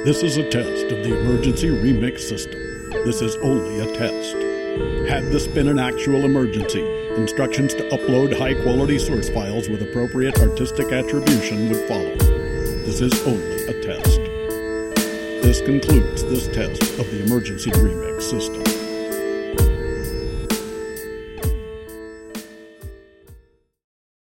This is a test of the emergency remix system. This is only a test. Had this been an actual emergency, instructions to upload high-quality source files with appropriate artistic attribution would follow. This is only a test. This concludes this test of the emergency remix system.